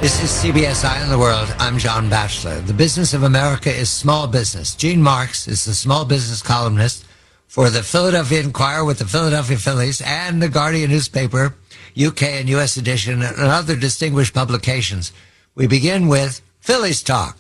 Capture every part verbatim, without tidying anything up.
This is C B S Eye on the World. I'm John Batchelor. The business of America is small business. Gene Marks is the small business columnist for the Philadelphia Inquirer with the Philadelphia Phillies and the Guardian newspaper, U K and U S edition, and other distinguished publications. We begin with Phillies talk.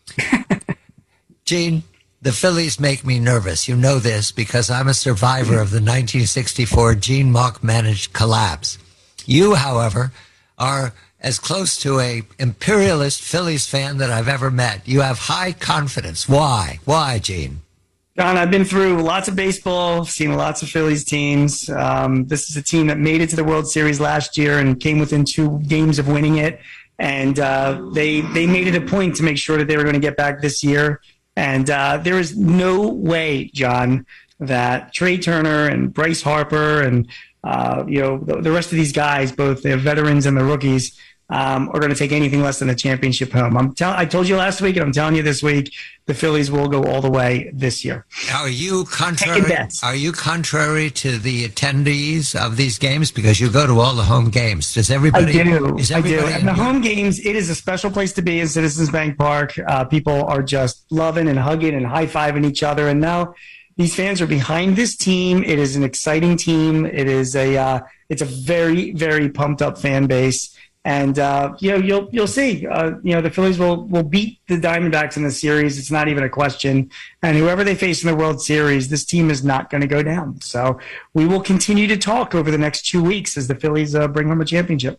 Gene, the Phillies make me nervous. You know this because I'm a survivor of the nineteen sixty-four Gene Mauch-managed collapse. You, however, are as close to a imperialist Phillies fan that I've ever met. You have high confidence. Why? Why, Gene? John, I've been through lots of baseball, seen lots of Phillies teams. Um, this is a team that made it to the World Series last year and came within two games of winning it. And uh, they they made it a point to make sure that they were going to get back this year. And uh, there is no way, John, that Trey Turner and Bryce Harper and uh, you know the, the rest of these guys, both the veterans and the rookies, um, are going to take anything less than a championship home. I'm tell- I told you last week, and I'm telling you this week, the Phillies will go all the way this year. Are you contrary? Are you contrary to the attendees of these games because you go to all the home games? Does everybody? I do. Is I do. everybody And the home games, it is a special place to be in Citizens Bank Park. Uh, people are just loving and hugging and high fiving each other. And now these fans are behind this team. It is an exciting team. It is a. Uh, it's a very, very pumped up fan base. And, uh, you know, you'll you'll see, uh, you know, the Phillies will, will beat the Diamondbacks in the series. It's not even a question. And whoever they face in the World Series, this team is not going to go down. So we will continue to talk over the next two weeks as the Phillies uh, bring home a championship.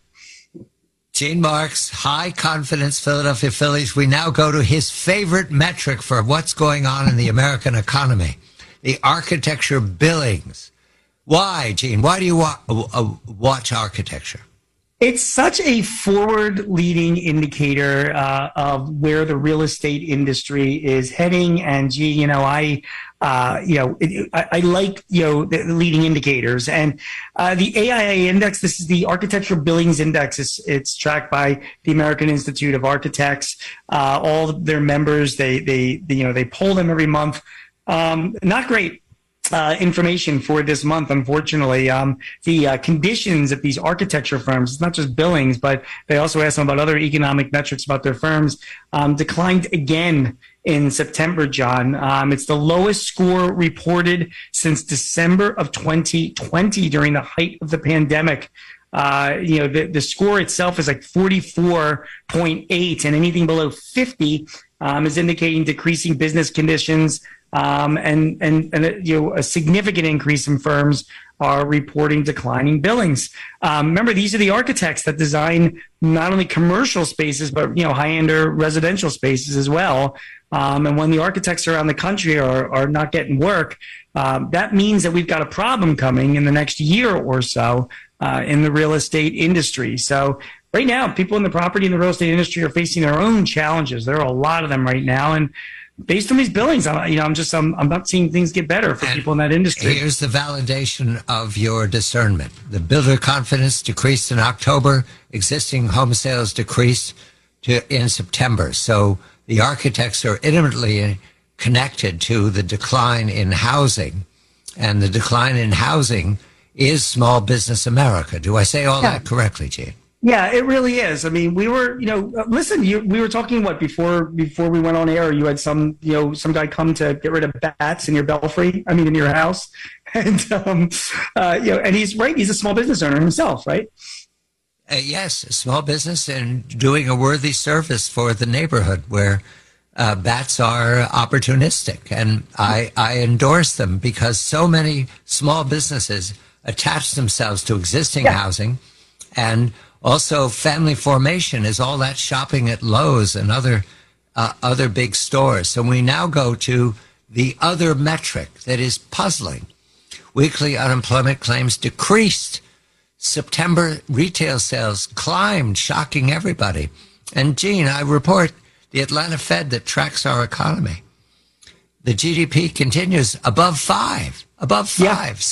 Gene Marks, high confidence Philadelphia Phillies. We now go to his favorite metric for what's going on in the American economy, the architecture billings. Why, Gene? Why do you wa- uh, watch architecture? It's such a forward-leading indicator uh, of where the real estate industry is heading. And gee, you know, I, uh, you know, it, I, I like you know the leading indicators. And uh, the A I A index. This is the Architectural Billings Index. It's, it's tracked by the American Institute of Architects. Uh, all of their members, they, they, they, you know, they poll them every month. Um, not great. Uh, information for this month, unfortunately. Um, the uh, conditions at these architecture firms, it's not just billings, but they also ask them about other economic metrics about their firms, um, declined again in September, John. Um, it's the lowest score reported since December of twenty twenty during the height of the pandemic. Uh, you know, the, the score itself is like forty-four point eight, and anything below fifty um, is indicating decreasing business conditions. Um, and, and, and, you know, a significant increase in firms are reporting declining billings. Um, remember, these are the architects that design not only commercial spaces, but, you know, high-end residential spaces as well. Um, and when the architects around the country are, are not getting work, um, that means that we've got a problem coming in the next year or so uh, in the real estate industry. So right now, people in the property and the real estate industry are facing their own challenges. There are a lot of them right now. And based on these billings, I'm, you know, I'm just, I'm, I'm not seeing things get better for and people in that industry. Here's the validation of your discernment. The builder confidence decreased in October. Existing home sales decreased to, in September. So the architects are intimately connected to the decline in housing, and the decline in housing is small business America. Do I say all yeah. that correctly, Gene? Yeah, it really is. I mean, we were, you know, listen, you, we were talking what before before we went on air. You had some, you know, some guy come to get rid of bats in your belfry. I mean, in your house, and um, uh, you know, and he's right. He's a small business owner himself, right? Uh, yes, a small business and doing a worthy service for the neighborhood where uh, bats are opportunistic, and I I endorse them because so many small businesses attach themselves to existing yeah. housing, and also, family formation is all that shopping at Lowe's and other uh, other big stores. So we now go to the other metric that is puzzling. Weekly unemployment claims decreased. September retail sales climbed, shocking everybody. And, Gene, I report the Atlanta Fed that tracks our economy. The G D P continues above five, above five. Yeah. So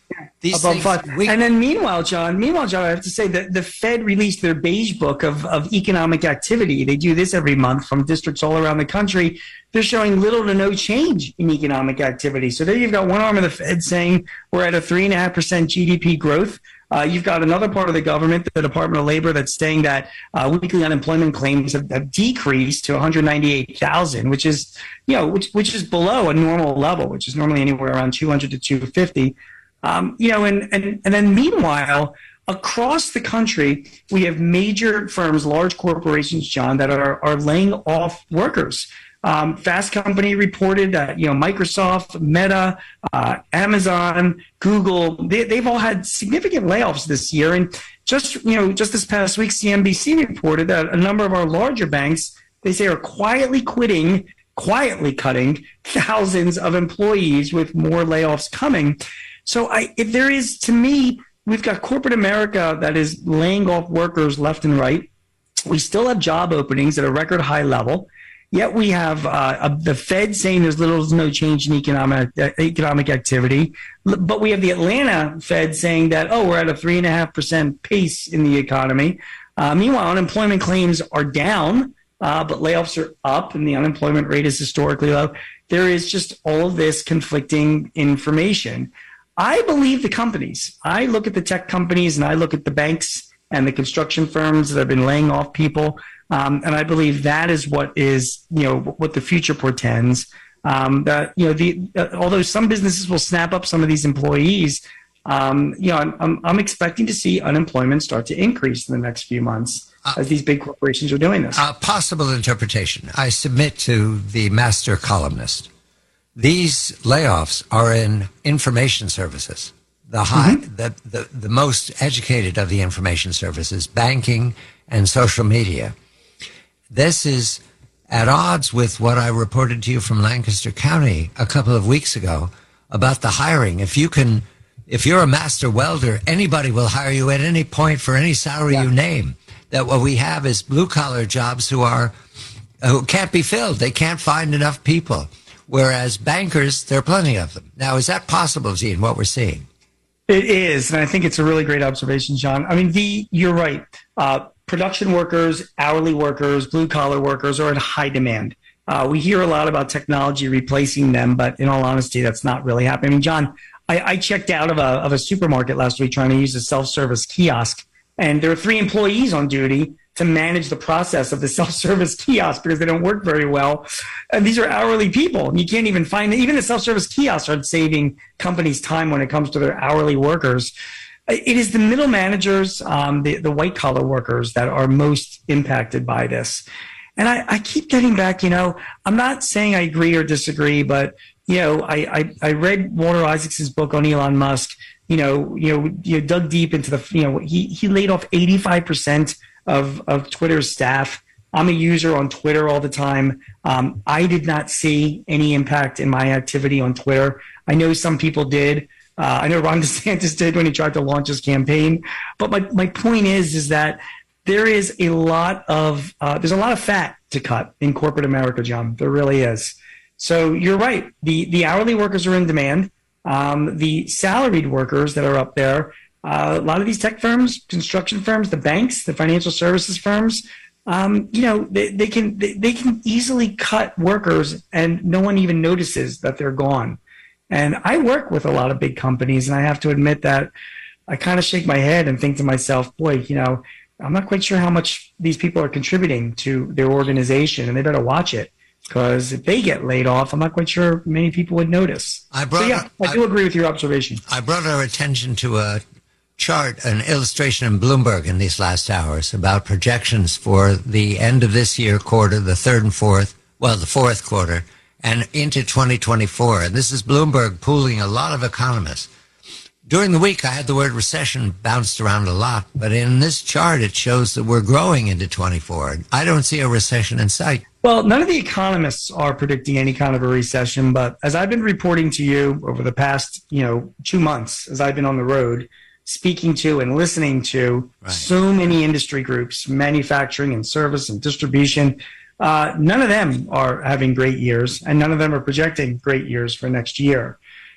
These above things, five. we, And then meanwhile, John, meanwhile, John, I have to say that the Fed released their beige book of, of economic activity. They do this every month from districts all around the country. They're showing little to no change in economic activity. So there you've got one arm of the Fed saying we're at a three and a half percent G D P growth. Uh, you've got another part of the government, the Department of Labor, that's saying that uh, weekly unemployment claims have, have decreased to one hundred ninety-eight thousand, which is, you know, which which is below a normal level, which is normally anywhere around two hundred to two fifty. Um, you know, and, and and then meanwhile, across the country, we have major firms, large corporations, John, that are are laying off workers. Um, Fast Company reported that, you know, Microsoft, Meta, uh, Amazon, Google, they, they've all had significant layoffs this year. And just, you know, just this past week, C N B C reported that a number of our larger banks, they say, are quietly quitting, quietly cutting thousands of employees with more layoffs coming. So I, if there is, to me, we've got corporate America that is laying off workers left and right. We still have job openings at a record high level. Yet we have uh, a, the Fed saying there's little to no change in economic uh, economic activity, but we have the Atlanta Fed saying that, oh, we're at a three and a half percent pace in the economy. Uh, meanwhile, unemployment claims are down, uh, but layoffs are up, and the unemployment rate is historically low. There is just all of this conflicting information. I believe the companies. I look at the tech companies, and I look at the banks and the construction firms that have been laying off people. Um, and I believe that is what is, you know, what the future portends. Um, that, you know, the uh, although some businesses will snap up some of these employees, um, you know, I'm, I'm, I'm expecting to see unemployment start to increase in the next few months uh, as these big corporations are doing this. A possible interpretation. I submit to the master columnist. These layoffs are in information services. The high, mm-hmm. the, the, the most educated of the information services, banking and social media. This is at odds with what I reported to you from Lancaster County a couple of weeks ago about the hiring. If you can, if you're a master welder, anybody will hire you at any point for any salary yeah. you name. That what we have is blue collar jobs who are, who can't be filled. They can't find enough people. Whereas bankers, there are plenty of them. Now, is that possible, Gene, what we're seeing? It is, and I think it's a really great observation, John. I mean, the you're right. Uh, production workers, hourly workers, blue-collar workers are in high demand. Uh, we hear a lot about technology replacing them, but in all honesty, that's not really happening. I mean, John, I, I checked out of a, of a supermarket last week trying to use a self-service kiosk, and there are three employees on duty to manage the process of the self-service kiosk because they don't work very well. And these are hourly people. And you can't even find, even the self-service kiosks aren't saving companies time when it comes to their hourly workers. It is the middle managers, um, the, the white collar workers that are most impacted by this. And I, I keep getting back, you know, I'm not saying I agree or disagree, but, you know, I, I, I read Walter Isaacson's book on Elon Musk, you know, you know, you dug deep into the, you know, he, he laid off eighty-five percent of, of Twitter's staff. I'm a user on Twitter all the time. Um, I did not see any impact in my activity on Twitter. I know some people did. Uh, I know Ron DeSantis did when he tried to launch his campaign. But my, my point is, is that there is a lot of, uh, there's a lot of fat to cut in corporate America, John. There really is. So you're right. The, the hourly workers are in demand. Um, the salaried workers that are up there, uh, a lot of these tech firms, construction firms, the banks, the financial services firms, um, you know, they, they can they, they can easily cut workers and no one even notices that they're gone. And I work with a lot of big companies, and I have to admit that I kind of shake my head and think to myself, boy, you know, I'm not quite sure how much these people are contributing to their organization, and they better watch it. Because if they get laid off, I'm not quite sure many people would notice. I brought, so, yeah, I do I, agree with your observation. I brought our attention to a chart, an illustration in Bloomberg in these last hours about projections for the end of this year quarter, the third and fourth, well, the fourth quarter, and into twenty twenty-four. And this is Bloomberg pooling a lot of economists. During the week, I had the word recession bounced around a lot, but in this chart, it shows that we're growing into twenty-four. I don't see a recession in sight. Well, none of the economists are predicting any kind of a recession, but as I've been reporting to you over the past, you know, two months, as I've been on the road, speaking to and listening to right. so many industry groups, manufacturing and service and distribution, uh, none of them are having great years, and none of them are projecting great years for next year.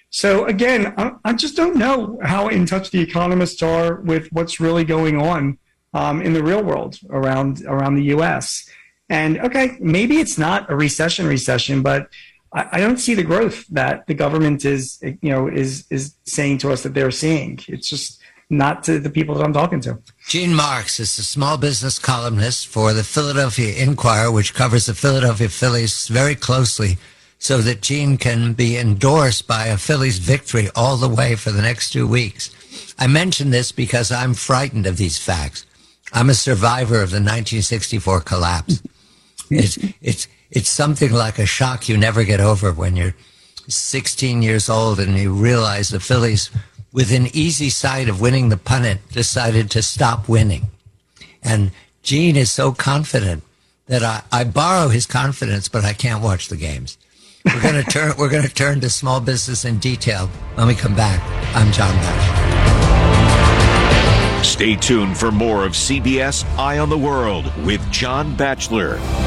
So again, I, I just don't know how in touch the economists are with what's really going on um, in the real world around around the U S. And okay, maybe it's not a recession recession, but I, I don't see the growth that the government is, you know, is is saying to us that they're seeing. It's just not to the people that I'm talking to. Gene Marks is a small business columnist for the Philadelphia Inquirer, which covers the Philadelphia Phillies very closely, so that Gene can be endorsed by a Phillies victory all the way for the next two weeks. I mention this because I'm frightened of these facts. I'm a survivor of the nineteen sixty-four collapse. It's, it's, it's something like a shock you never get over when you're sixteen years old and you realize the Phillies, within easy sight of winning the pennant, decided to stop winning. And Gene is so confident that I, I borrow his confidence, but I can't watch the games. We're going to turn. We're going to turn to small business in detail when we come back. I'm John Batchelor. Stay tuned for more of C B S Eye on the World with John Batchelor.